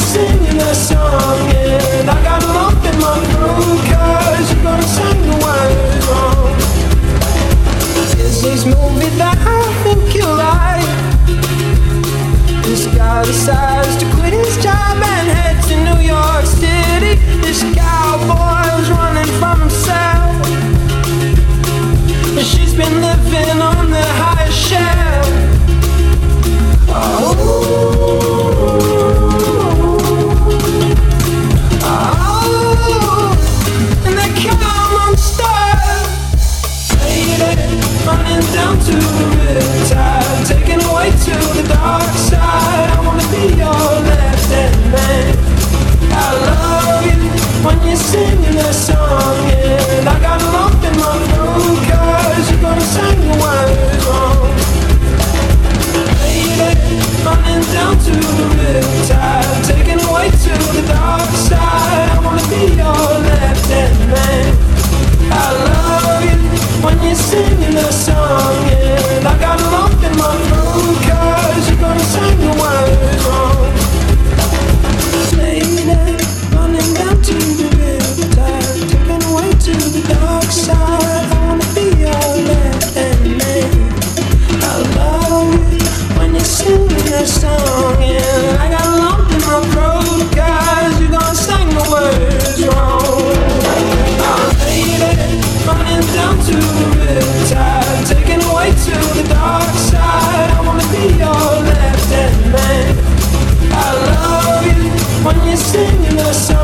singing that song, and I got a lump in my throat, 'cause you're gonna sing the words wrong. Is this movie that I think you like? This guy decides to quit his job and head to New York City. This cowboy's running from himself, and she's been living on the highest shelf. And they come unstuck, running down to the riptide, taken away to the dark side. I wanna be your left-hand man. I love you when you're singing that song, and I got a lump in my throat, 'cause you're gonna sing the words wrong. Running down to the riptide, taken away to the dark side. I wanna be your left-hand man. I love you when you're singing that song, and I got a lump in my throat, 'cause you're gonna sing the words wrong. Lady, running down to the riptide, taken away to the dark side. I wanna be your left-hand man. I love you when you're singing that song, and I got a lump in my throat, 'cause you're gonna sing the words wrong. Oh, lady, running down to the riptide, taken away to the dark side. I wanna be your left-hand man. I love you when you're singing that song.